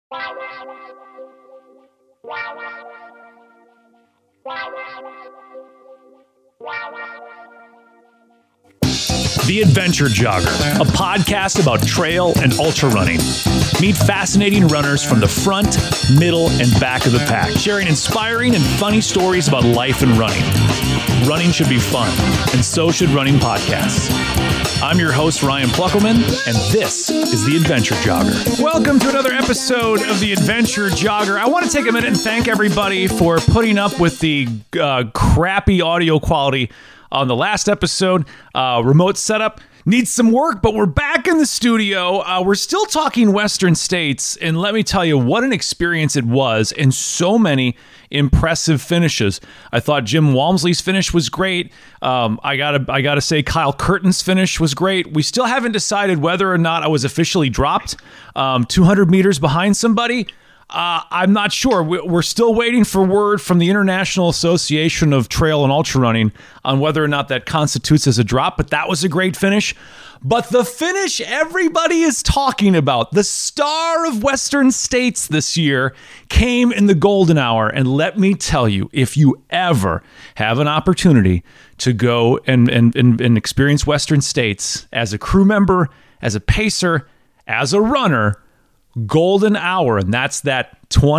The Adventure Jogger, a podcast about trail and ultra running. Meet fascinating runners from the front, middle, and back of the pack, sharing inspiring and funny stories about life and running. Running should be fun, and so should running podcasts. I'm your host, Ryan Pluckelman, and this is The Adventure Jogger. Welcome to another episode of The Adventure Jogger. I want to take a minute and thank everybody for putting up with the crappy audio quality on the last episode. Remote setup needs some work, but we're back in the studio. We're still talking Western States, and let me tell you what an experience it was, and so many impressive finishes. I thought Jim Walmsley's finish was great. I gotta say Kyle Curtin's finish was great. We still haven't decided whether or not I was officially dropped 200 meters behind somebody. I'm not sure. We're still waiting for word from the International Association of Trail and Ultra Running on whether or not that constitutes as a drop, but that was a great finish. But the finish everybody is talking about, the star of Western States this year, came in the golden hour. And let me tell you, if you ever have an opportunity to go and experience Western States as a crew member, as a pacer, as a runner, golden hour, and that's that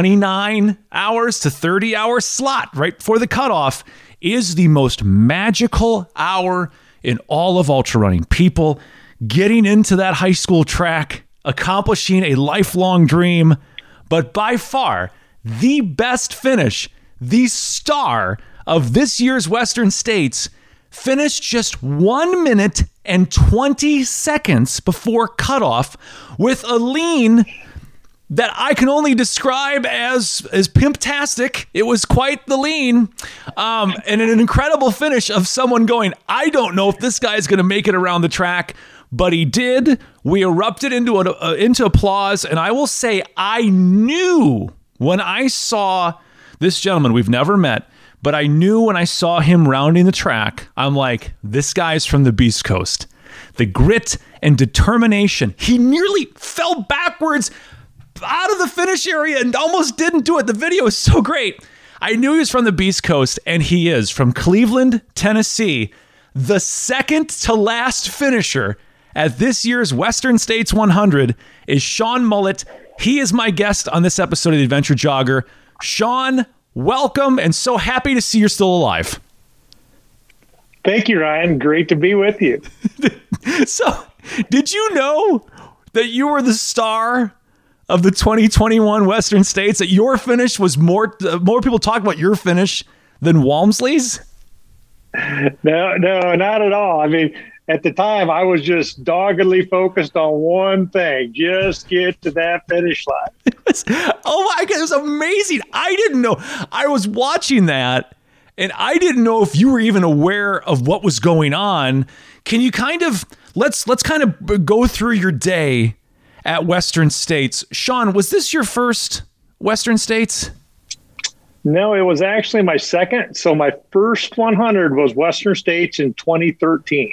29 hours to 30 hour slot right before the cutoff, is the most magical hour in all of ultra running. People getting into that high school track, accomplishing a lifelong dream, but by far the best finish, the star of this year's Western States, finished just 1 minute and 20 seconds before cutoff with a lean that I can only describe as pimptastic. It was quite the lean, and an incredible finish of someone going, I don't know if this guy is going to make it around the track, but he did. We erupted into applause, and I will say I knew when I saw this gentleman we've never met, but I knew when I saw him rounding the track, I'm like, this guy's from the Beast Coast. The grit and determination. He nearly fell backwards out of the finish area and almost didn't do it. The video is so great. I knew he was from the Beast Coast, and he is from Cleveland, Tennessee. The second to last finisher at this year's Western States 100 is Sean Mullet. He is my guest on this episode of The Adventure Jogger. Sean, welcome, and so happy to see you're still alive. Thank you, Ryan. Great to be with you. So, did you know that you were the star of the 2021 Western States, that your finish was more people talk about your finish than Walmsley's? No, not at all. I mean, at the time, I was just doggedly focused on one thing, just get to that finish line. Oh my God, it was amazing. I didn't know. I was watching that, and I didn't know if you were even aware of what was going on. Can you let's kind of go through your day at Western States. Sean, was this your first Western States? No, it was actually my second. So my first 100 was Western States in 2013.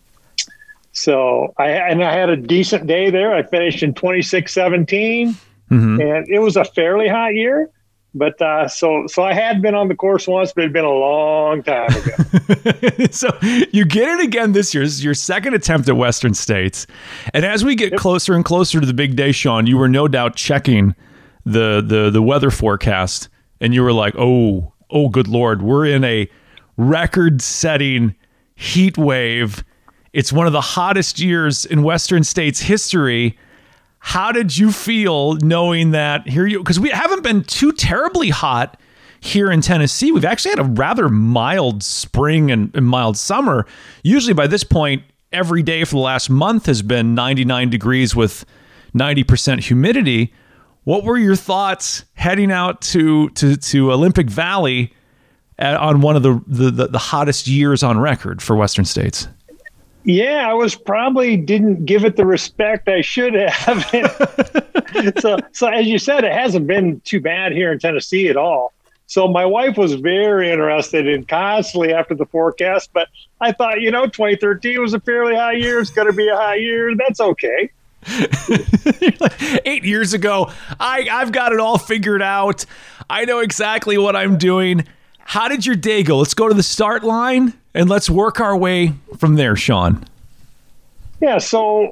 So I had a decent day there. I finished in 26:17, and it was a fairly hot year. But so I had been on the course once, but it'd been a long time ago. So you get it again this year. This is your second attempt at Western States. And as we get closer and closer to the big day, Sean, you were no doubt checking the weather forecast, and you were like, oh, good Lord, we're in a record-setting heat wave. It's one of the hottest years in Western States history. How did you feel knowing that because we haven't been too terribly hot here in Tennessee. We've actually had a rather mild spring and mild summer. Usually by this point, every day for the last month has been 99 degrees with 90% humidity. What were your thoughts heading out to Olympic Valley on one of the hottest years on record for Western States? Yeah, I was probably didn't give it the respect I should have. So as you said, it hasn't been too bad here in Tennessee at all. So my wife was very interested in constantly after the forecast, but I thought, 2013 was a fairly high year. It's going to be a high year. That's okay. You're like, 8 years ago, I've got it all figured out. I know exactly what I'm doing. How did your day go? Let's go to the start line and let's work our way from there, Sean. Yeah, so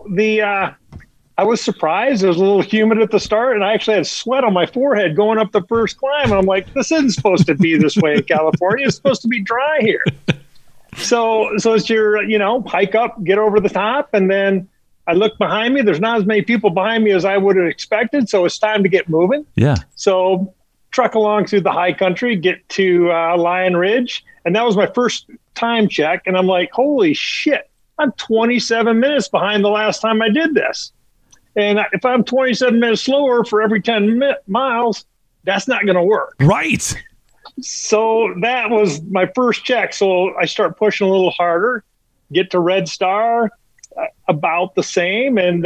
I was surprised. It was a little humid at the start, and I actually had sweat on my forehead going up the first climb. And I'm like, this isn't supposed to be this way in California. It's supposed to be dry here. So it's your, hike up, get over the top, and then I look behind me. There's not as many people behind me as I would have expected, so it's time to get moving. Yeah. So truck along through the high country, get to Lion Ridge, and that was my first time check. And I'm like, holy shit, I'm 27 minutes behind the last time I did this. And if I'm 27 minutes slower for every 10 miles, that's not going to work. Right. So that was my first check. So I start pushing a little harder, get to Red Star, about the same, and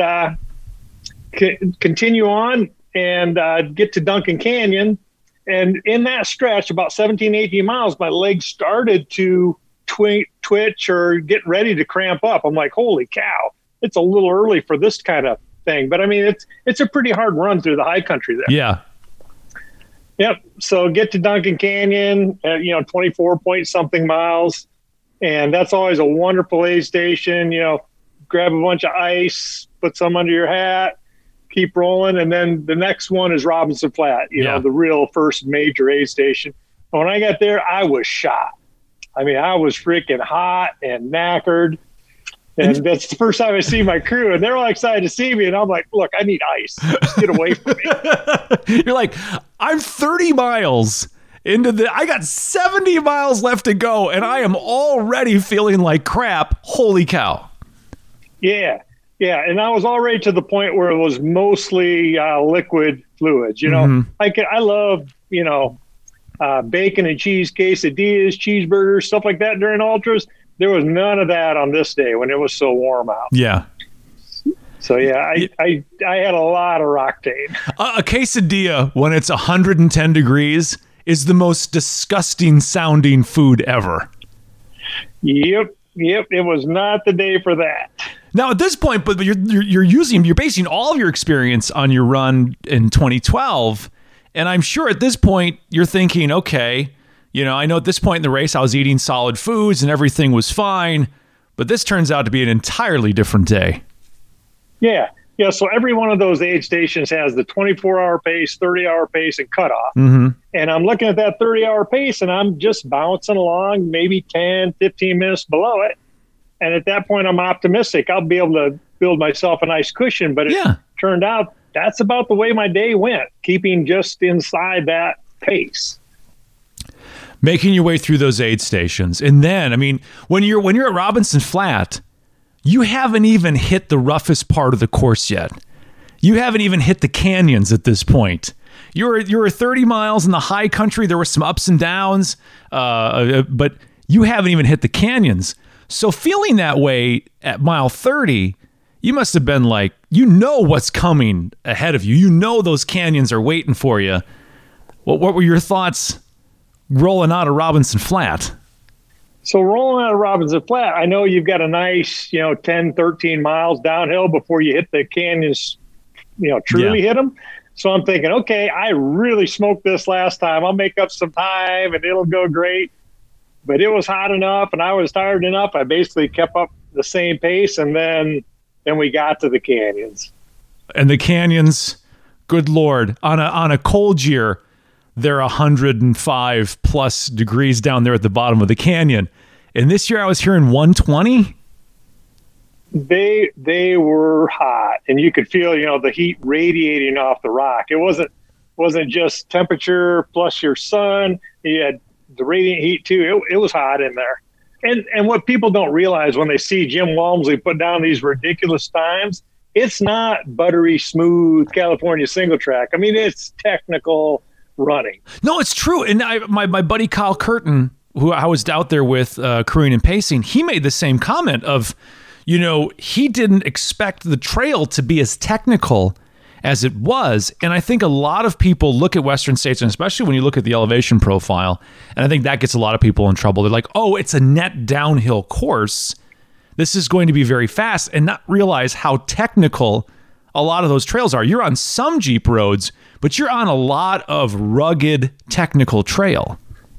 continue on and get to Duncan Canyon. And in that stretch, about 17, 18 miles, my legs started to twitch or get ready to cramp up. I'm like, holy cow, it's a little early for this kind of thing. But I mean, it's a pretty hard run through the high country there. Yeah. Yep. So get to Duncan Canyon at, 24 point something miles. And that's always a wonderful aid station. Grab a bunch of ice, put some under your hat, keep rolling. And then the next one is Robinson Flat, the real first major aid station. When I got there, I was shot. I mean, I was freaking hot and knackered. And that's the first time I see my crew, and they're all excited to see me. And I'm like, look, I need ice. Just get away from me. You're like, I'm 30 miles I got 70 miles left to go, and I am already feeling like crap. Holy cow. Yeah. Yeah. And I was already to the point where it was mostly liquid fluids. I love, bacon and cheese quesadillas, cheeseburgers, stuff like that during ultras. There was none of that on this day when it was so warm out. Yeah. So, yeah, I had a lot of Roctane. A quesadilla, when it's 110 degrees, is the most disgusting sounding food ever. Yep. It was not the day for that. Now, at this point, but you're basing all of your experience on your run in 2012. And I'm sure at this point you're thinking, okay, I know at this point in the race, I was eating solid foods and everything was fine, but this turns out to be an entirely different day. Yeah. Yeah. So every one of those aid stations has the 24-hour pace, 30-hour pace, and cutoff. Mm-hmm. And I'm looking at that 30-hour pace, and I'm just bouncing along, maybe 10, 15 minutes below it. And at that point, I'm optimistic I'll be able to build myself a nice cushion. But it turned out that's about the way my day went, keeping just inside that pace. Making your way through those aid stations. And then, I mean, when you're at Robinson Flat, you haven't even hit the roughest part of the course yet. You haven't even hit the canyons at this point. You're 30 miles in the high country. There were some ups and downs, but you haven't even hit the canyons. So feeling that way at mile 30, you must have been like, what's coming ahead of you. Those canyons are waiting for you. What were your thoughts rolling out of Robinson Flat? So rolling out of Robinson Flat, I know you've got a nice, 10, 13 miles downhill before you hit the canyons, truly hit them. So I'm thinking, okay, I really smoked this last time. I'll make up some time and it'll go great. But it was hot enough and I was tired enough. I basically kept up the same pace. And then we got to the canyons. And the canyons, good Lord, on a cold year, they're 105 plus degrees down there at the bottom of the canyon. And this year I was hearing 120. They were hot, and you could feel, the heat radiating off the rock. It wasn't just temperature plus your sun. You had the radiant heat too. It was hot in there. And what people don't realize when they see Jim Walmsley put down these ridiculous times, it's not buttery smooth California single track. I mean, it's technical running. No, it's true. And my buddy Kyle Curtin, who I was out there with crewing and pacing, he made the same comment of, he didn't expect the trail to be as technical as it was. And I think a lot of people look at Western States, and especially when you look at the elevation profile, and I think that gets a lot of people in trouble. They're like, oh, it's a net downhill course. This is going to be very fast, and not realize how technical a lot of those trails are. You're on some Jeep roads, but you're on a lot of rugged technical trail.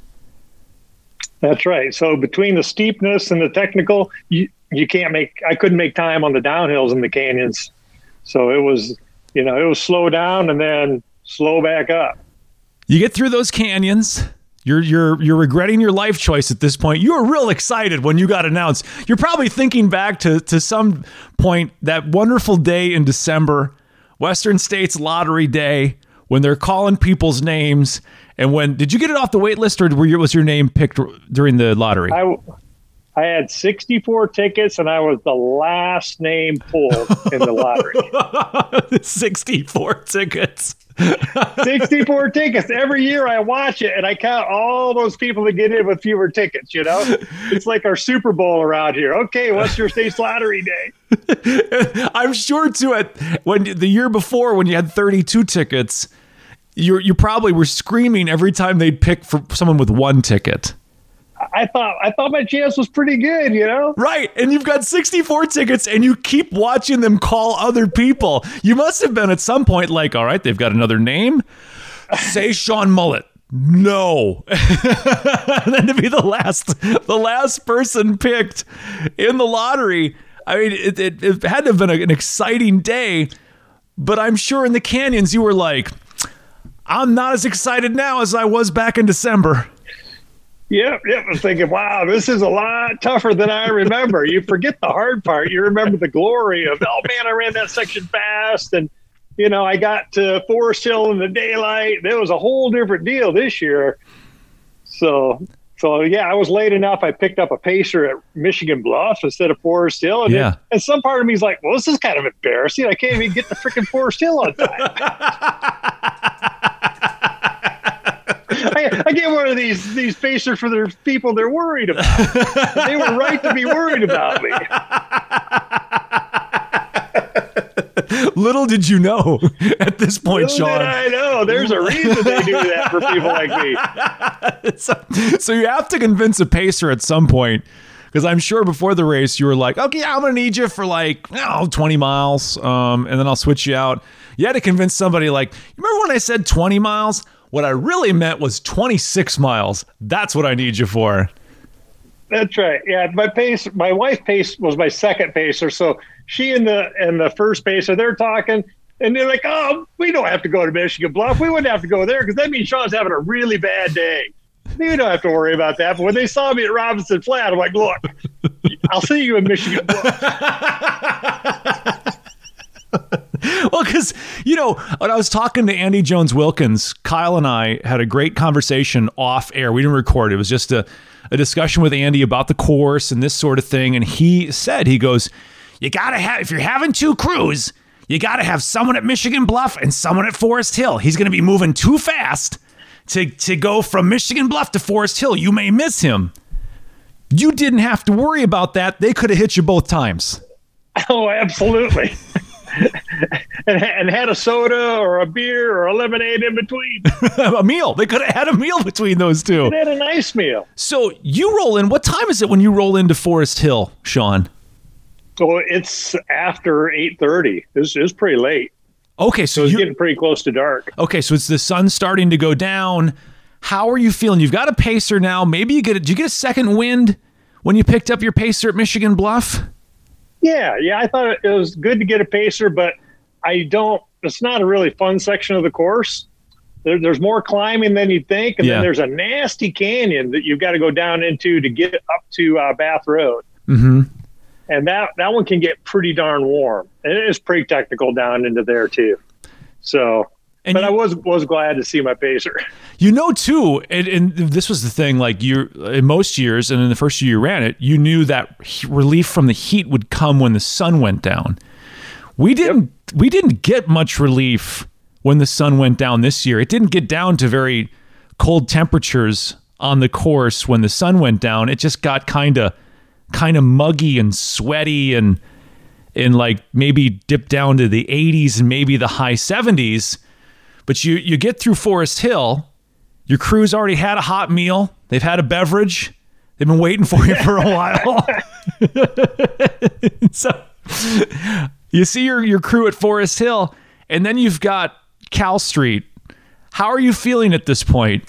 That's right. So between the steepness and the technical, I couldn't make time on the downhills and the canyons. So it was slow down and then slow back up. You get through those canyons. You're regretting your life choice at this point. You were real excited when you got announced. You're probably thinking back to some point, that wonderful day in December, Western States Lottery Day, when they're calling people's names. And did you get it off the wait list, or was your name picked during the lottery? I had 64 tickets, and I was the last name pulled in the lottery. 64 tickets. 64 tickets. Every year I watch it and I count all those people that get in with fewer tickets, It's like our Super Bowl around here. Okay, Western States Lottery Day. I'm sure too, when the year before, when you had 32 tickets, you probably were screaming every time they'd pick for someone with one ticket. I thought my chance was pretty good, Right. And you've got 64 tickets and you keep watching them call other people. You must have been at some point like, all right, they've got another name. Say Sean Mullet. No. And then to be the last person picked in the lottery. I mean, it had to have been an exciting day, but I'm sure in the canyons you were like, I'm not as excited now as I was back in December. Yep. I was thinking, wow, this is a lot tougher than I remember. You forget the hard part. You remember the glory of, oh man, I ran that section fast. And, I got to Forest Hill in the daylight. It was a whole different deal this year. So yeah, I was late enough. I picked up a pacer at Michigan Bluff instead of Forest Hill. And, and some part of me is like, well, this is kind of embarrassing. I can't even get to freaking Forest Hill on time. I get one of these pacers for their people they're worried about. They were right to be worried about me. Little did you know at this point, Little Sean. Did I know. There's a reason they do that for people like me. So you have to convince a pacer at some point, because I'm sure before the race you were like, okay, I'm going to need you for 20 miles, and then I'll switch you out. You had to convince somebody like, you remember when I said 20 miles? What I really meant was 26 miles. That's what I need you for. That's right. Yeah, my wife pace was my second pacer. So she and the first pacer, they're talking, and they're like, "Oh, we don't have to go to Michigan Bluff. We wouldn't have to go there because that means Sean's having a really bad day. You don't have to worry about that." But when they saw me at Robinson Flat, I'm like, "Look, I'll see you in Michigan Bluff." Well, because, when I was talking to Andy Jones-Wilkins, Kyle and I had a great conversation off air. We didn't record. It was just a discussion with Andy about the course and this sort of thing. And he goes, you got to have, if you're having two crews, you got to have someone at Michigan Bluff and someone at Forest Hill. He's going to be moving too fast to go from Michigan Bluff to Forest Hill. You may miss him. You didn't have to worry about that. They could have hit you both times. Oh, absolutely. and had a soda or a beer or a lemonade in between. A meal. They could have had a meal between those two. They had a nice meal. So you roll in. What time is it when you roll into Forest Hill, Sean? So it's after 8:30. It's pretty late. Okay, so it's getting pretty close to dark. Okay, so it's the sun starting to go down. How are you feeling? You've got a pacer now. Maybe did you get a second wind when you picked up your pacer at Michigan Bluff? Yeah, I thought it was good to get a pacer, but it's not a really fun section of the course. There's more climbing than you'd think, and then there's a nasty canyon that you've got to go down into to get up to Bath Road. Mm-hmm. And that one can get pretty darn warm. And it is pretty technical down into there too. So, I was glad to see my pacer. Too, and this was the thing, like in most years, and in the first year you ran it, you knew that relief from the heat would come when the sun went down. We didn't get much relief when the sun went down this year. It didn't get down to very cold temperatures on the course when the sun went down. It just got kind of muggy and sweaty and like maybe dipped down to the 80s and maybe the high 70s. But you get through Forest Hill, your crew's already had a hot meal. They've had a beverage. They've been waiting for you for a while. So You see your crew at Forest Hill, and then you've got Cal Street. How are you feeling at this point?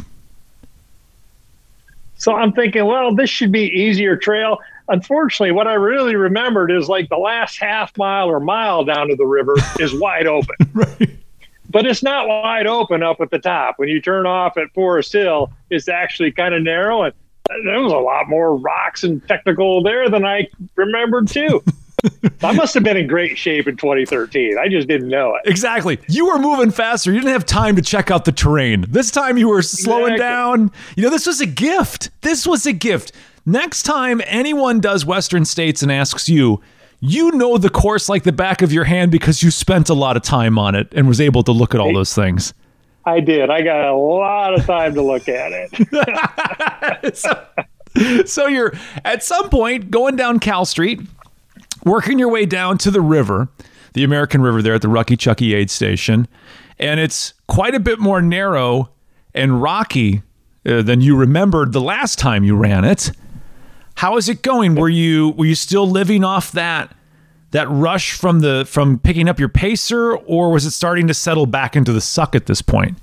So I'm thinking, well, this should be easier trail. Unfortunately, what I really remembered is like the last half mile or mile down to the river is wide open. Right. But it's not wide open up at the top. When you turn off at Forest Hill, it's actually kind of narrow. And there was a lot more rocks and technical there than I remembered, too. I must have been in great shape in 2013. I just didn't know it. Exactly. You were moving faster. You didn't have time to check out the terrain. This time you were slowing down. You know, this was a gift. This was a gift. Next time anyone does Western States and asks you, you know the course like the back of your hand because you spent a lot of time on it and was able to look at all those things. I did. I got a lot of time to look at it. So you're at some point going down Cal Street, working your way down to the river, the American River there at the Rucky Chucky aid station, and it's quite a bit more narrow and rocky than you remembered the last time you ran it. How is it going? Were you still living off that rush from picking up your pacer, or was it starting to settle back into the suck at this point?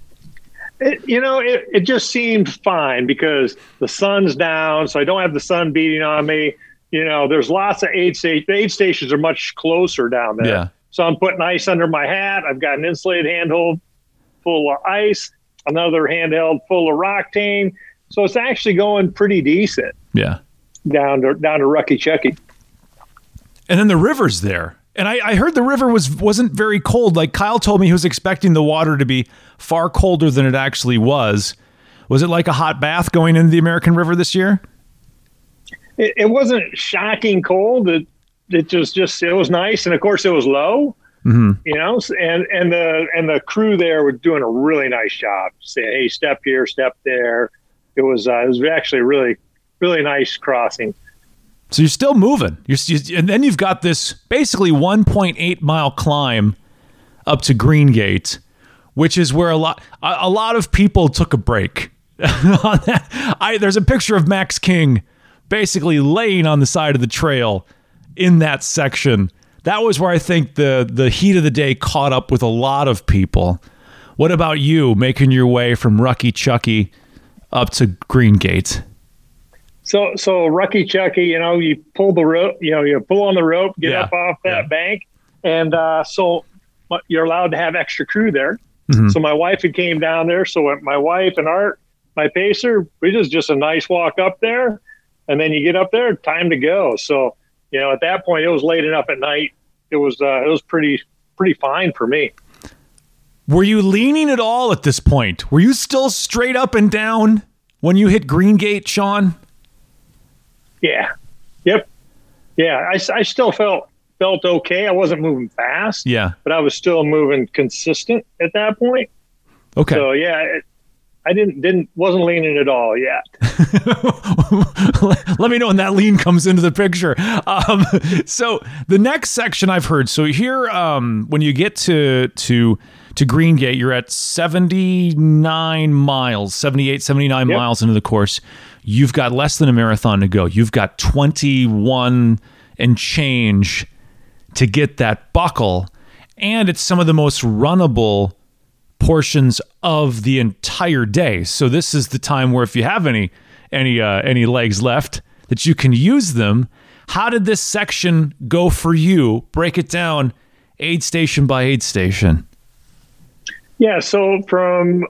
It just seemed fine because the sun's down, so I don't have the sun beating on me. There's lots of aid stations. The aid stations are much closer down there. Yeah. So I'm putting ice under my hat. I've got an insulated handhold full of ice, another handheld full of Roctane. So it's actually going pretty decent. Yeah. Down to Rucky Chucky. And then the river's there. And I heard the river wasn't very cold. Like Kyle told me he was expecting the water to be far colder than it actually was. Was it like a hot bath going into the American River this year? It wasn't shocking cold. It was nice. And of course it was low, and the crew there were doing a really nice job. Saying, hey, step here, step there. It was actually really, really nice crossing. So you're still moving. And then you've got this basically 1.8 mile climb up to Green Gate, which is where a lot of people took a break. There's a picture of Max King basically laying on the side of the trail in that section. That was where I think the heat of the day caught up with a lot of people. What about you making your way from Rucky Chucky up to Green Gate? So Rucky Chucky, you pull the rope, you pull on the rope, get up off that bank. And so you're allowed to have extra crew there. Mm-hmm. So my wife had came down there. So my wife and Art, my pacer, we just a nice walk up there. And then you get up there, time to go. So, at that point, it was late enough at night. It was pretty fine for me. Were you leaning at all at this point? Were you still straight up and down when you hit Green Gate, Sean? Yeah. Yep. Yeah. I still felt okay. I wasn't moving fast. Yeah. But I was still moving consistent at that point. Okay. So yeah, I wasn't leaning at all yet. Let me know when that lean comes into the picture. So the next section I've heard. So here, when you get to Green Gate, you're at 78, 79 miles into the course. You've got less than a marathon to go. You've got 21 and change to get that buckle. And it's some of the most runnable portions of the entire day. So this is the time where if you have any legs left that you can use them. How did this section go for you? Break it down aid station by aid station. Yeah, so from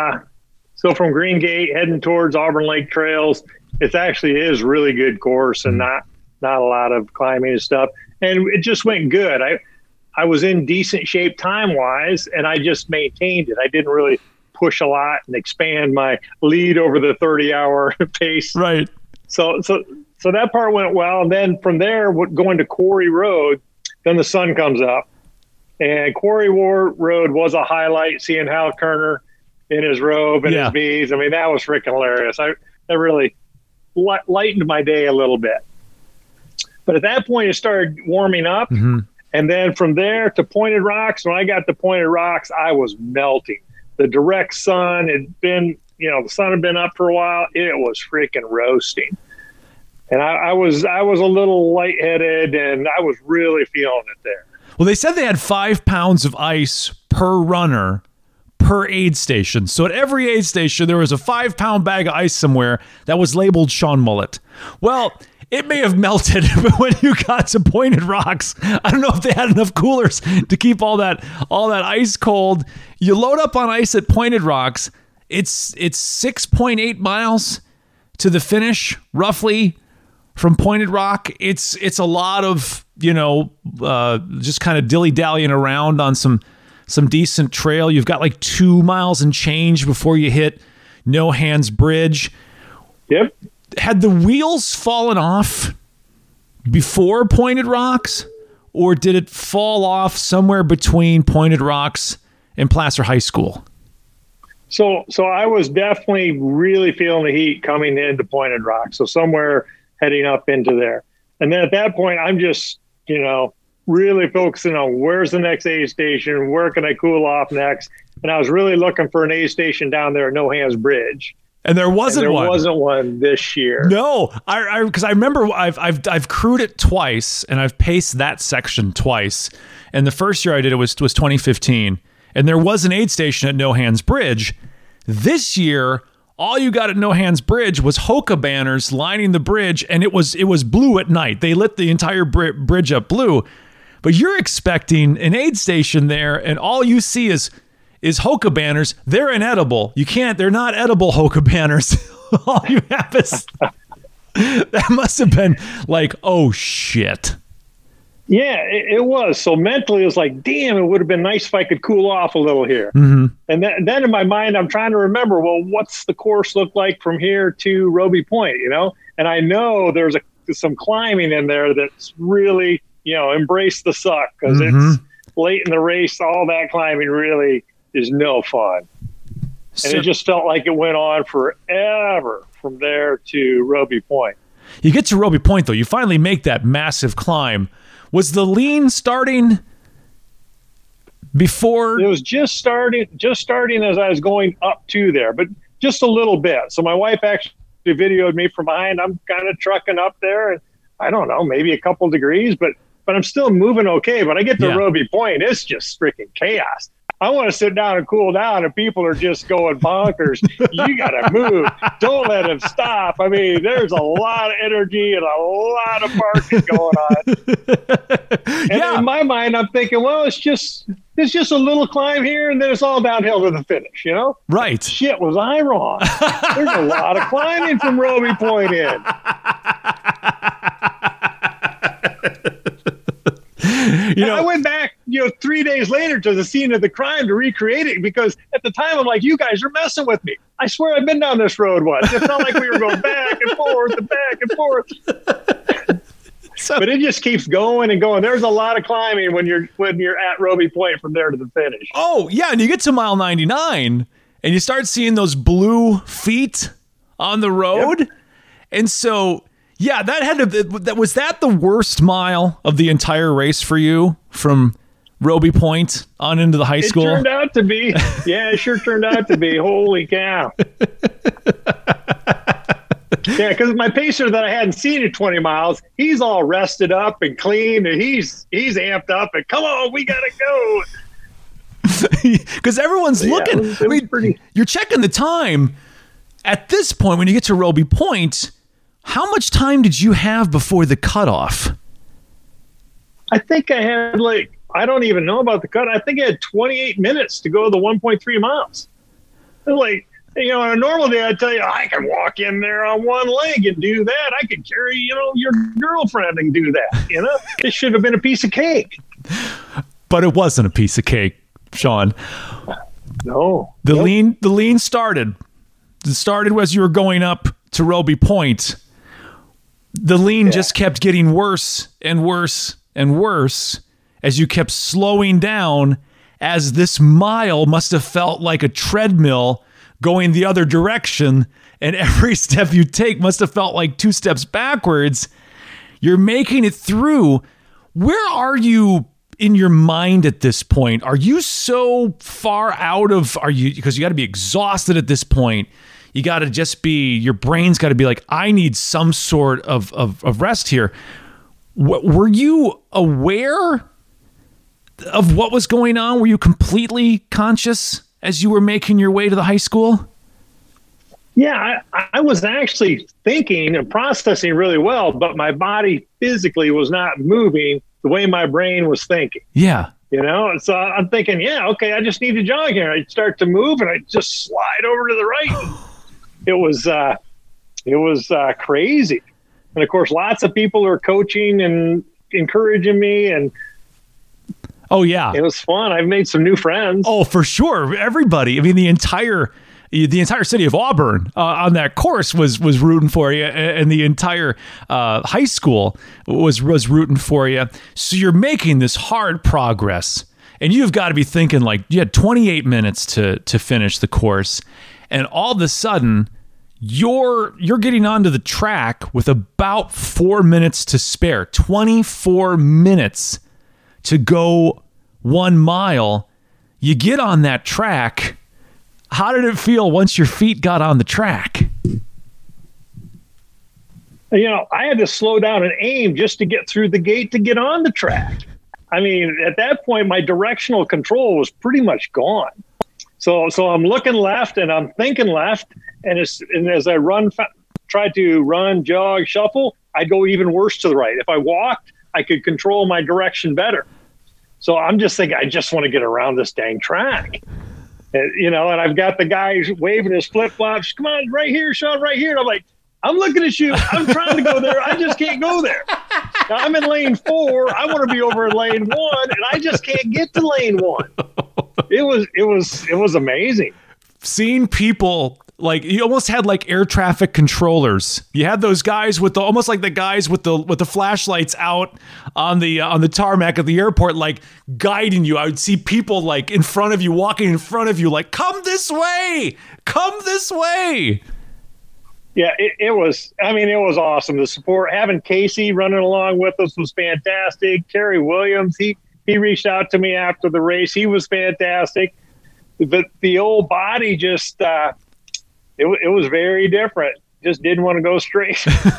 Green Gate heading towards Auburn Lake Trails, it actually is really good course and not a lot of climbing and stuff. And it just went good. I was in decent shape time-wise, and I just maintained it. I didn't really push a lot and expand my lead over the 30-hour pace. Right. So that part went well. And then from there, going to Quarry Road, then the sun comes up. And Quarry Road was a highlight, seeing Hal Kerner in his robe and his beads. I mean, that was freaking hilarious. That really lightened my day a little bit. But at that point, it started warming up. Mm-hmm. And then from there to Pointed Rocks, when I got to Pointed Rocks, I was melting. The direct sun had been, the sun had been up for a while. It was freaking roasting. And I was a little lightheaded, and I was really feeling it there. Well, they said they had 5 pounds of ice per runner per aid station. So at every aid station, there was a 5-pound bag of ice somewhere that was labeled Sean Mullet. Well, it may have melted when you got to Pointed Rocks. I don't know if they had enough coolers to keep all that ice cold. You load up on ice at Pointed Rocks. It's 6.8 miles to the finish, roughly, from Pointed Rock. It's a lot of, just kind of dilly-dallying around on some decent trail. You've got like 2 miles and change before you hit No Hands Bridge. Yep. Had the wheels fallen off before Pointed Rocks, or did it fall off somewhere between Pointed Rocks and Placer High School? So I was definitely really feeling the heat coming into Pointed Rocks. So somewhere heading up into there. And then at that point, I'm just, really focusing on where's the next aid station, where can I cool off next? And I was really looking for an aid station down there at No Hands Bridge. And there wasn't one. There wasn't one this year. No, because I remember I've crewed it twice, and I've paced that section twice. And the first year I did it was 2015, and there was an aid station at No Hands Bridge. This year, all you got at No Hands Bridge was Hoka banners lining the bridge, and it was blue at night. They lit the entire bridge up blue. But you're expecting an aid station there, and all you see is Hoka banners. They're inedible. They're not edible Hoka banners. All you have is, that must have been like, oh shit. Yeah, it was. So mentally it was like, damn, it would have been nice if I could cool off a little here. Mm-hmm. And then in my mind, I'm trying to remember, well, what's the course look like from here to Robie Point, And I know there's some climbing in there that's really, embrace the suck, because it's late in the race. All that climbing really is no fun. And it just felt like it went on forever from there to Robie Point. You get to Robie Point, though. You finally make that massive climb. Was the lean starting before? It was just starting as I was going up to there, but just a little bit. So my wife actually videoed me from behind. I'm kind of trucking up there, and I don't know, maybe a couple degrees, but I'm still moving okay. But I get to Robie Point, it's just freaking chaos. I want to sit down and cool down, and people are just going bonkers. You got to move. Don't let them stop. I mean, there's a lot of energy and a lot of barking going on. And in my mind, I'm thinking, well, it's just a little climb here, and then it's all downhill to the finish, Right. Shit, was I wrong? There's a lot of climbing from Robie Point in. I went back, 3 days later to the scene of the crime to recreate it, because at the time I'm like, you guys are messing with me. I swear I've been down this road once. It felt like we were going back and forth and back and forth. But it just keeps going and going. There's a lot of climbing when you're at Robie Point from there to the finish. Oh, yeah, and you get to mile 99 and you start seeing those blue feet on the road. Yep. And so, yeah, was that the worst mile of the entire race for you from Robie Point on into the high school? It turned out to be. Yeah, it sure turned out to be. Holy cow. Yeah, because my pacer that I hadn't seen in 20 miles, he's all rested up and clean, and he's amped up, and come on, we got to go. Because everyone's looking. You're checking the time. At this point, when you get to Robie Point, how much time did you have before the cutoff? I think I had I don't even know about the cut. I think I had 28 minutes to go the 1.3 miles. On a normal day, I'd tell you, I can walk in there on one leg and do that. I could carry, your girlfriend and do that. It should have been a piece of cake. But it wasn't a piece of cake, Sean. No. The lean started. It started as you were going up to Robie Point. The lean just kept getting worse and worse and worse as you kept slowing down, as this mile must have felt like a treadmill going the other direction, and every step you take must have felt like 2 steps backwards. You're making it through. Where are you in your mind at this point? Are you so far out of, because you got to be exhausted at this point. You got to just be, your brain's got to be like, I need some sort of rest here. Were you aware of what was going on? Were you completely conscious as you were making your way to the high school? Yeah, I was actually thinking and processing really well, but my body physically was not moving the way my brain was thinking. Yeah. And so I'm thinking, yeah, okay, I just need to jog here. I start to move and I just slide over to the right. It was crazy. And of course, lots of people are coaching and encouraging me, and oh yeah, it was fun. I've made some new friends. Oh, for sure. Everybody. I mean, the entire city of Auburn on that course was rooting for you, and the entire high school was rooting for you. So you're making this hard progress, and you've got to be thinking like you had 28 minutes to finish the course, and all of a sudden you're getting onto the track with about 4 minutes to spare. 24 minutes to go 1 mile. You get on that track. How did it feel once your feet got on the track? I had to slow down and aim just to get through the gate to get on the track. I mean, at that point, my directional control was pretty much gone. So I'm looking left and I'm thinking left. And as I try to run, jog, shuffle, I'd go even worse to the right. If I walked, I could control my direction better. So I'm just thinking, I just want to get around this dang track. And I've got the guy waving his flip-flops. Come on, right here, Sean, right here. And I'm like, I'm looking at you. I'm trying to go there. I just can't go there. Now, I'm in lane 4. I want to be over in lane 1, and I just can't get to lane 1. It was amazing. Seeing people, like, you almost had like air traffic controllers. You had those guys with almost like the guys with the flashlights out on the tarmac at the airport, like guiding you. I would see people like in front of you, walking in front of you, like, come this way. Yeah, it was awesome. The support, having Casey running along with us was fantastic. Terry Williams, he reached out to me after the race. He was fantastic. But the old body just, it was very different. Just didn't want to go straight.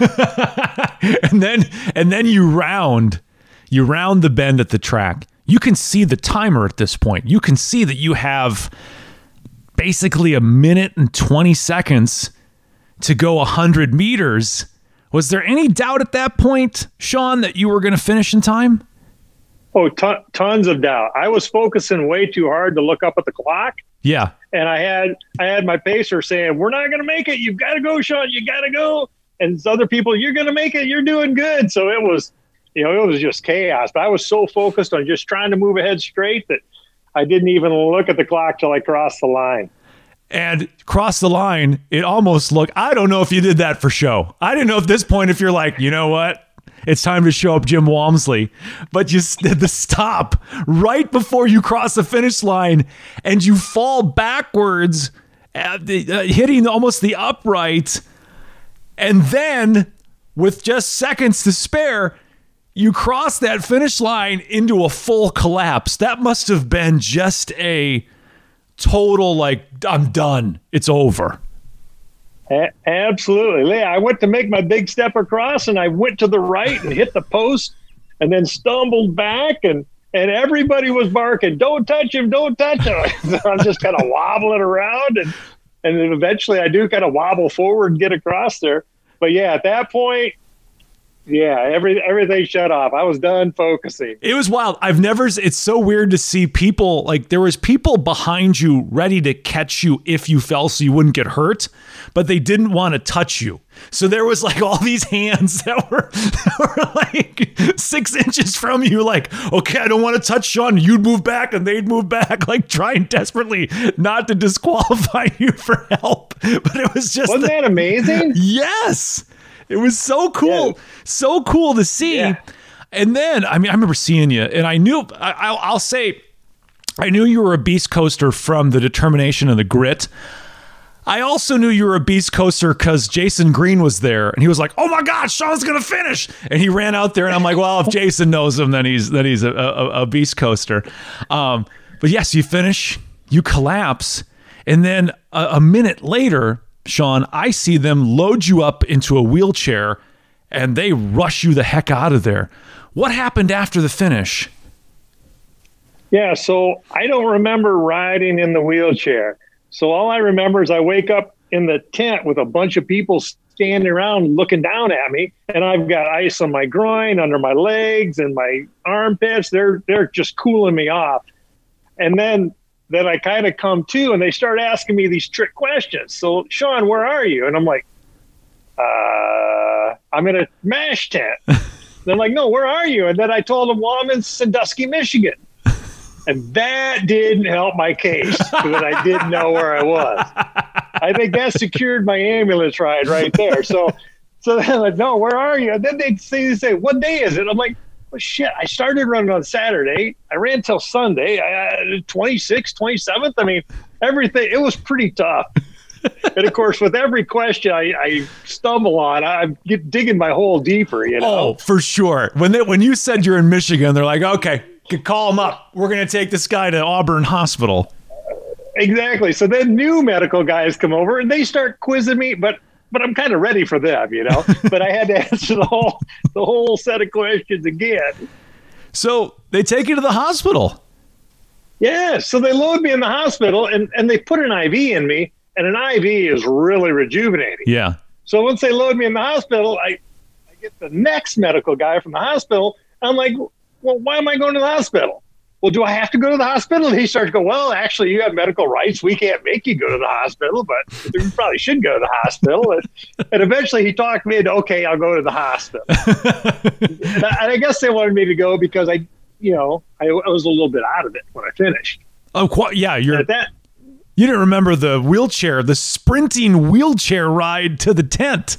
and then you round the bend at the track. You can see the timer at this point. You can see that you have basically 1 minute and 20 seconds to go 100 meters. Was there any doubt at that point, Sean, that you were going to finish in time? Oh, tons of doubt. I was focusing way too hard to look up at the clock. Yeah. And I had my pacer saying, we're not going to make it. You've got to go, Sean. You got to go. And other people, you're going to make it. You're doing good. So it was just chaos. But I was so focused on just trying to move ahead straight that I didn't even look at the clock till I crossed the line. And cross the line, it almost looked, I don't know if you did that for show. I didn't know at this point if you're like, you know what? It's time to show up Jim Walmsley. But you did the stop right before you cross the finish line and you fall backwards, hitting almost the upright. And then with just seconds to spare, you cross that finish line into a full collapse. That must have been just a total, like, I'm done. It's over. Absolutely. Yeah, I went to make my big step across and I went to the right and hit the post and then stumbled back and everybody was barking, don't touch him, don't touch him. So I'm just kind of wobbling around and then eventually I do kind of wobble forward and get across there. But yeah, at that point, yeah, everything shut off. I was done focusing. It was wild. It's so weird to see people, like, there was people behind you ready to catch you if you fell so you wouldn't get hurt, but they didn't want to touch you. So there was like all these hands that were like 6 inches from you, like, okay, I don't want to touch Sean. You'd move back and they'd move back, like trying desperately not to disqualify you for help. But it was just... Wasn't that amazing? Yes. It was so cool. Yeah. So cool to see. Yeah. And then, I remember seeing you and I knew, I'll say, I knew you were a beast coaster from the determination and the grit. I also knew you were a beast coaster because Jason Green was there and he was like, oh my God, Sean's going to finish. And he ran out there and I'm like, well, if Jason knows him, then he's a beast coaster. But yes, you finish, you collapse. And then a minute later, Sean, I see them load you up into a wheelchair and they rush you the heck out of there. What happened after the finish? Yeah, so I don't remember riding in the wheelchair. So all I remember is I wake up in the tent with a bunch of people standing around looking down at me, and I've got ice on my groin, under my legs, and my armpits. They're just cooling me off. And then I kind of come to, and they start asking me these trick questions. So, Sean, where are you? And I'm like, I'm in a MASH tent. They're like, no, where are you? And then I told them, well, I'm in Sandusky, Michigan. And that didn't help my case because I didn't know where I was. I think that secured my ambulance ride right there. So they're like, no, where are you? And then they say, what day is it? I'm like, well, shit, I started running on Saturday. I ran till Sunday, 26th, 27th. I mean, everything, it was pretty tough. And of course, with every question I stumble on, I'm digging my hole deeper, you know? Oh, for sure. When you said you're in Michigan, they're like, okay, call him up. We're going to take this guy to Auburn Hospital. Exactly. So then new medical guys come over and they start quizzing me, but I'm kind of ready for them, you know? But I had to answer the whole set of questions again. So they take you to the hospital. Yeah. So they load me in the hospital and they put an IV in me, and an IV is really rejuvenating. Yeah. So once they load me in the hospital, I get the next medical guy from the hospital. I'm like, well, why am I going to the hospital? Well, do I have to go to the hospital? And he starts to go, well, actually, you have medical rights. We can't make you go to the hospital, but you probably should go to the hospital. And eventually he talked me into, okay, I'll go to the hospital. and I guess they wanted me to go because I was a little bit out of it when I finished. Oh, yeah. You didn't remember the sprinting wheelchair ride to the tent.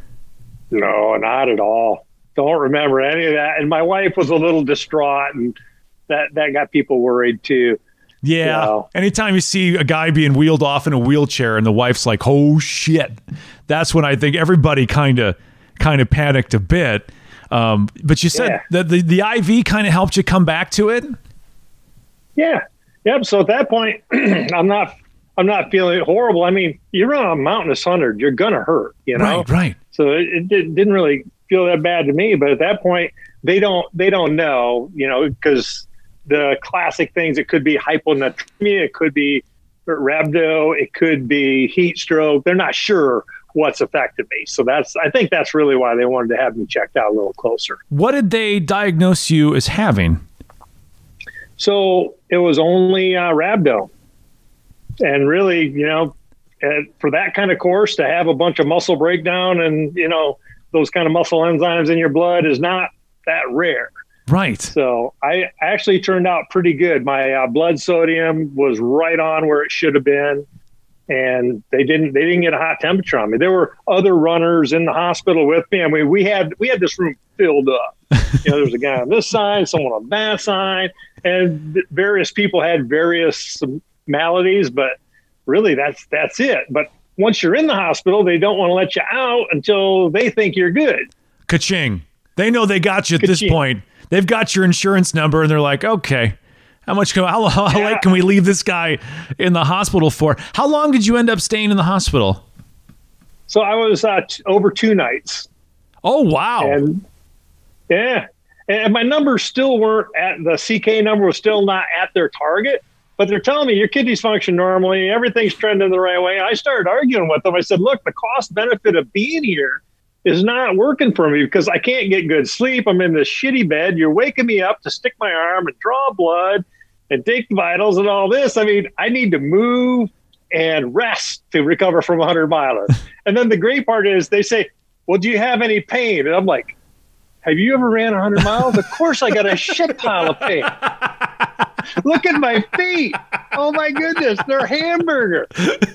No, not at all. Don't remember any of that. And my wife was a little distraught, and that got people worried too. Yeah. You know? Anytime you see a guy being wheeled off in a wheelchair and the wife's like, oh shit, that's when I think everybody kind of panicked a bit. But you said that the IV kind of helped you come back to it. Yeah. Yep. So at that point, I'm not feeling horrible. I mean, you run on Mountainous 100, you're going to hurt, you know? Right. So it didn't really feel that bad to me. But at that point, they don't know, you know, because the classic things, it could be hyponatremia, it could be rhabdo, it could be heat stroke. They're not sure what's affected me. So I think that's really why they wanted to have me checked out a little closer. What did they diagnose you as having? So it was only rhabdo. And really, you know, for that kind of course, to have a bunch of muscle breakdown and, you know, those kind of muscle enzymes in your blood is not that rare. Right. So I actually turned out pretty good. My blood sodium was right on where it should have been. And they didn't get a hot temperature on me. There were other runners in the hospital with me. I mean, we had this room filled up. You know, there was a guy on this side, someone on that side, and various people had various maladies, but really that's it. But once you're in the hospital, they don't want to let you out until they think you're good. Ka-ching. They know they got you at this point. They've got your insurance number, and they're like, okay, how late can we leave this guy in the hospital for? How long did you end up staying in the hospital? So I was over 2 nights. Oh, wow. And yeah. And my numbers still weren't the CK number was still not at their target, but they're telling me your kidneys function normally. Everything's trending the right way. I started arguing with them. I said, look, the cost benefit of being here is not working for me because I can't get good sleep. I'm in this shitty bed. You're waking me up to stick my arm and draw blood and take vitals and all this. I mean, I need to move and rest to recover from 100 miler. And then the great part is they say, well, do you have any pain? And I'm like, have you ever ran 100 miles? Of course I got a shit pile of pain. Look at my feet. Oh my goodness, they're hamburger.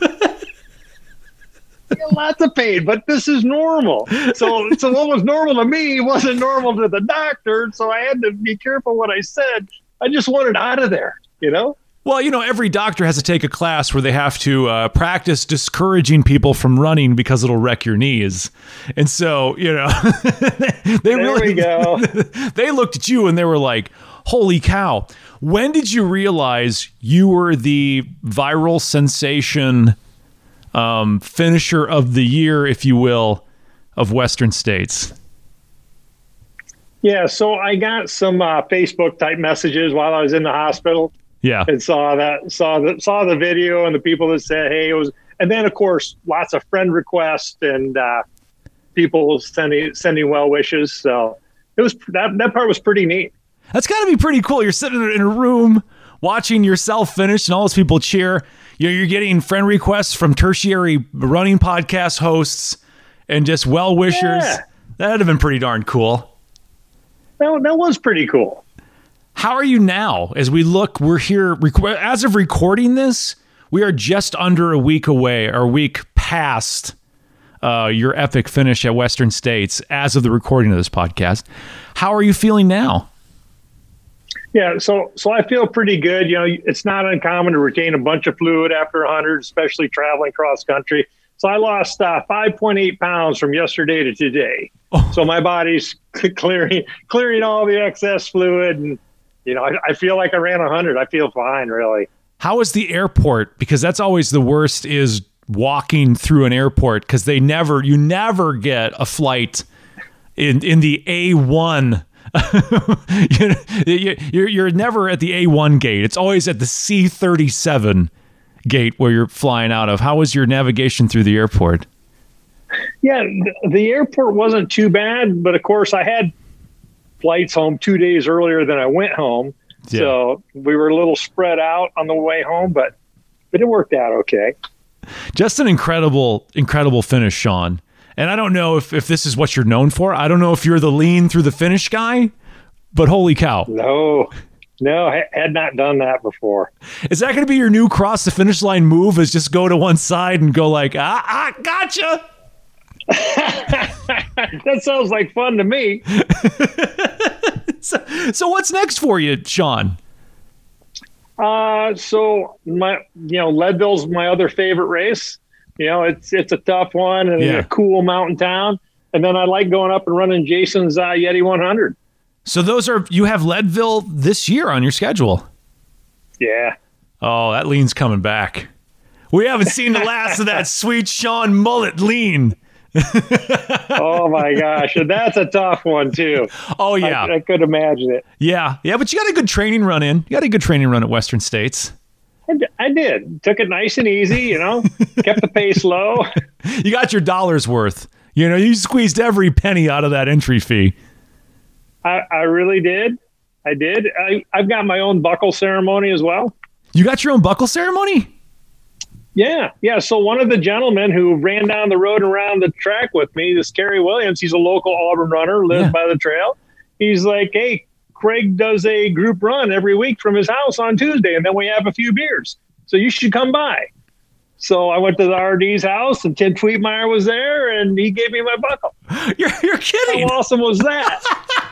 Lots of pain, but this is normal. So what was normal to me wasn't normal to the doctor. So I had to be careful what I said. I just wanted out of there, you know? Well, you know, every doctor has to take a class where they have to practice discouraging people from running because it'll wreck your knees. And so, you know, we go. They looked at you and they were like, holy cow. When did you realize you were the viral sensation finisher of the year, if you will, of Western States? Yeah, so I got some Facebook type messages while I was in the hospital. Yeah. And saw the video and the people that said, hey, it was, and then of course lots of friend requests and people sending well wishes. So it was that part was pretty neat. That's got to be pretty cool. You're sitting in a room watching yourself finish and all those people cheer. You're getting friend requests from tertiary running podcast hosts and just well wishers. Yeah. That'd have been pretty darn cool. That was pretty cool. How are you now? As we look, we're here, as of recording this, we are just under a week away, or a week past your epic finish at Western States as of the recording of this podcast. How are you feeling now? Yeah, so I feel pretty good. You know, it's not uncommon to retain a bunch of fluid after 100, especially traveling cross country. So I lost 5.8 pounds from yesterday to today. Oh. So my body's clearing all the excess fluid, and you know, I feel like I ran 100. I feel fine, really. How is the airport? Because that's always the worst, is walking through an airport, because you never get a flight in the A1. You're never at the A1 gate. It's always at the C37 gate where you're flying out of. How was your navigation through the airport? Yeah, the airport wasn't too bad, but of course I had flights home 2 days earlier than I went home. Yeah. So we were a little spread out on the way home, but it worked out okay. Just an incredible finish, Sean. And I don't know if this is what you're known for. I don't know if you're the lean through the finish guy, but holy cow. No, I had not done that before. Is that going to be your new cross the finish line move, is just go to one side and go like, gotcha? That sounds like fun to me. So what's next for you, Sean? So Leadville's my other favorite race. You know, it's a tough one and a cool mountain town. And then I like going up and running Jason's Yeti 100. So you have Leadville this year on your schedule. Yeah. Oh, that lean's coming back. We haven't seen the last of that sweet Sean mullet lean. Oh my gosh, and that's a tough one too. Oh yeah, I could imagine it. Yeah, but you got a good training run in. You got a good training run at Western States. I did. Took it nice and easy, you know. Kept the pace low. You got your dollar's worth. You know, you squeezed every penny out of that entry fee. I really did. I did. I've got my own buckle ceremony as well. You got your own buckle ceremony? Yeah. So one of the gentlemen who ran down the road and around the track with me, this Kerry Williams, he's a local Auburn runner, lives by the trail. He's like, hey, Craig does a group run every week from his house on Tuesday, and then we have a few beers. So you should come by. So I went to the RD's house, and Tim Tweetmeyer was there, and he gave me my buckle. You're kidding. How awesome was that?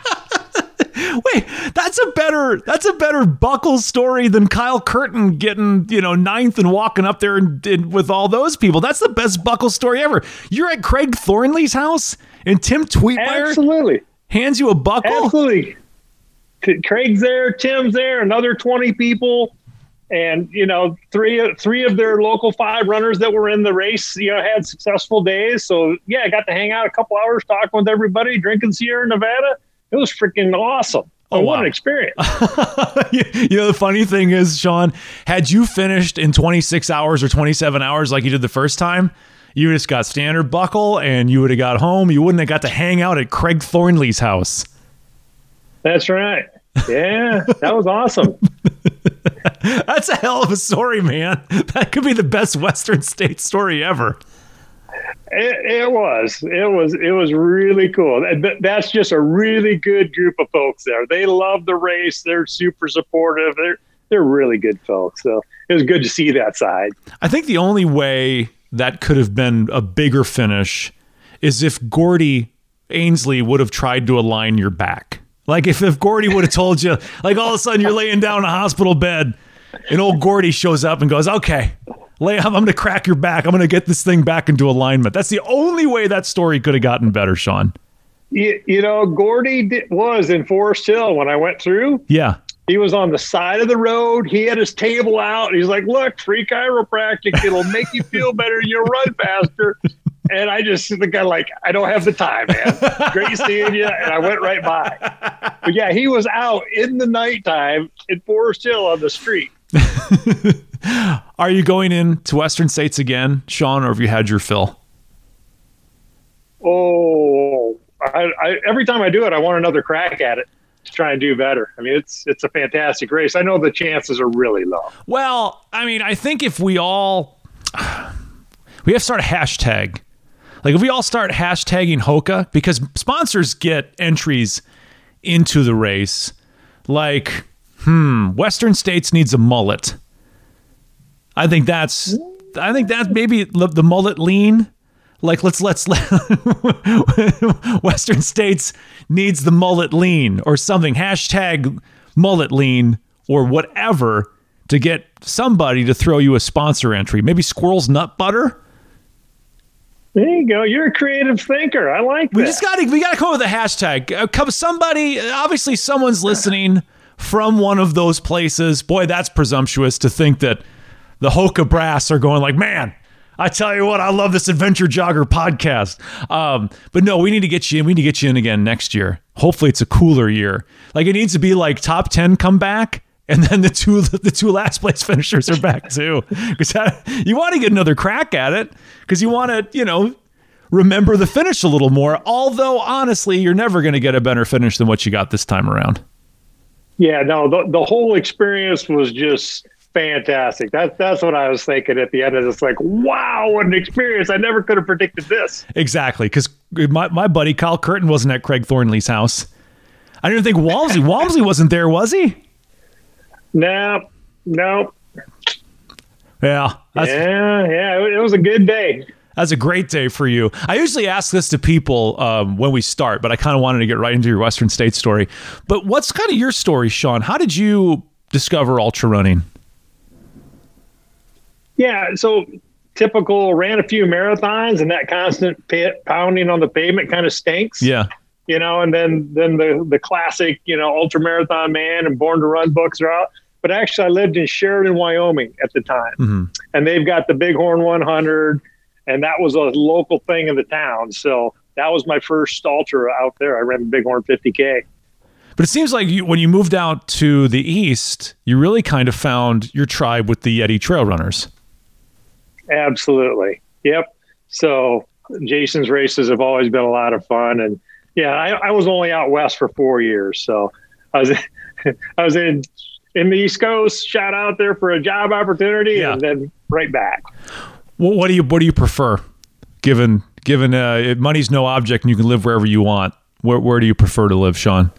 Wait, that's a better buckle story than Kyle Curtin getting, ninth and walking up there and with all those people. That's the best buckle story ever. You're at Craig Thornley's house and Tim Tweetmeyer hands you a buckle? Absolutely. Craig's there, Tim's there, another 20 people. And, three of their local 5 runners that were in the race, had successful days. So, yeah, I got to hang out a couple hours talking with everybody, drinking Sierra Nevada. It was freaking awesome. Oh, what an experience. The funny thing is, Sean, had you finished in 26 hours or 27 hours like you did the first time, you just got standard buckle and you would have got home. You wouldn't have got to hang out at Craig Thornley's house. That's right. Yeah, that was awesome. That's a hell of a story, man. That could be the best Western States story ever. It was really cool. That's just a really good group of folks there. They love the race. They're super supportive. They're really good folks. So it was good to see that side. I think the only way that could have been a bigger finish is if Gordy Ainsley would have tried to align your back. Like if Gordy would have told you, like all of a sudden you're laying down in a hospital bed and old Gordy shows up and goes, okay, I'm going to crack your back. I'm going to get this thing back into alignment. That's the only way that story could have gotten better, Sean. Gordy was in Forest Hill when I went through. Yeah. He was on the side of the road. He had his table out. He's like, look, free chiropractic. It'll make you feel better. You'll run faster. And I just think I don't have the time, man. Great seeing you. And I went right by. But yeah, he was out in the nighttime in Forest Hill on the street. Are you going into Western States again, Sean, or have you had your fill? Oh, I every time I do it, I want another crack at it to try and do better. I mean, it's a fantastic race. I know the chances are really low. Well, I mean, I think if we have to start a hashtag. Like if we all start hashtagging Hoka, because sponsors get entries into the race. Like, Western States needs a mullet. I think that's maybe the mullet lean. Like let's Western States needs the mullet lean or something. Hashtag mullet lean or whatever to get somebody to throw you a sponsor entry. Maybe Squirrel's Nut Butter. There you go. You're a creative thinker. I like that. We gotta come up with a hashtag. Somebody, obviously someone's listening from one of those places. Boy, that's presumptuous to think that the Hoka brass are going like, man, I tell you what, I love this Adventure Jogger podcast. But no, we need to get you in. We need to get you in again next year. Hopefully it's a cooler year. Like it needs to be like top 10 come back. And then the two last place finishers are back too. Because you want to get another crack at it because you want to, remember the finish a little more. Although, honestly, you're never going to get a better finish than what you got this time around. Yeah, no, the whole experience was just fantastic. That's what I was thinking at the end of this. Like, wow, what an experience. I never could have predicted this. Exactly, because my buddy Kyle Curtin wasn't at Craig Thornley's house. I didn't think Walmsley wasn't there, was he? No. Yeah. It was a good day. That's a great day for you. I usually ask this to people when we start, but I kind of wanted to get right into your Western States story. But what's kind of your story, Sean? How did you discover ultra running? Yeah, so typical, ran a few marathons, and that constant pounding on the pavement kind of stinks. Yeah. And then the classic, ultra marathon man and Born to Run books are out. But actually, I lived in Sheridan, Wyoming at the time, and they've got the Bighorn 100, and that was a local thing in the town. So that was my first ultra out there. I ran the Bighorn 50K. But it seems like when you moved out to the east, you really kind of found your tribe with the Yeti Trail Runners. Absolutely. Yep. So Jason's races have always been a lot of fun, and yeah, I was only out west for 4 years. So I was in the East Coast, shot out there for a job opportunity, and then right back. Well, what do you prefer? Given money's no object and you can live wherever you want, where do you prefer to live, Sean?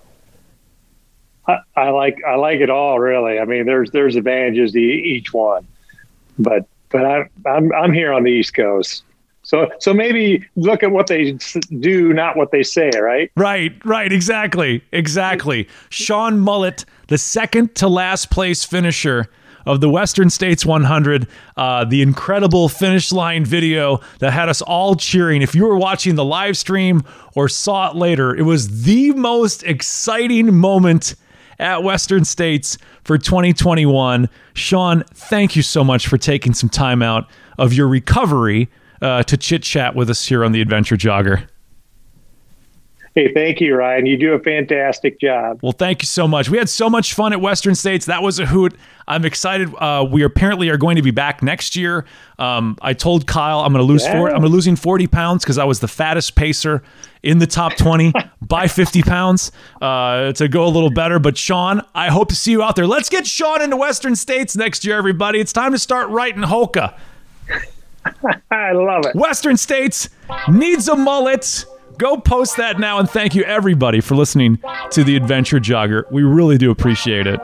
I like it all, really. I mean, there's advantages to each one, but I'm here on the East Coast. So maybe look at what they do, not what they say, right? Right. Exactly. Sean Mullet, the second to last place finisher of the Western States 100, the incredible finish line video that had us all cheering. If you were watching the live stream or saw it later, it was the most exciting moment at Western States for 2021. Sean, thank you so much for taking some time out of your recovery to chit-chat with us here on the Adventure Jogger. Hey, thank you, Ryan. You do a fantastic job. Well, thank you so much. We had so much fun at Western States. That was a hoot. I'm excited. We apparently are going to be back next year. I told Kyle I'm going to lose I'm losing 40 pounds because I was the fattest pacer in the top 20 by 50 pounds to go a little better. But Sean, I hope to see you out there. Let's get Sean into Western States next year, everybody. It's time to start writing Hoka. I love it. Western States needs a mullet. Go post that now, and thank you, everybody, for listening to the Adventure Jogger. We really do appreciate it.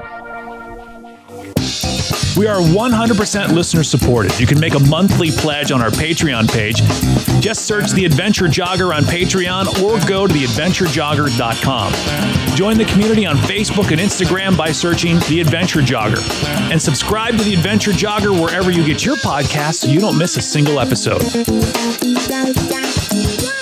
We are 100% listener supported. You can make a monthly pledge on our Patreon page. Just search The Adventure Jogger on Patreon or go to theadventurejogger.com. Join the community on Facebook and Instagram by searching The Adventure Jogger. And subscribe to The Adventure Jogger wherever you get your podcasts so you don't miss a single episode.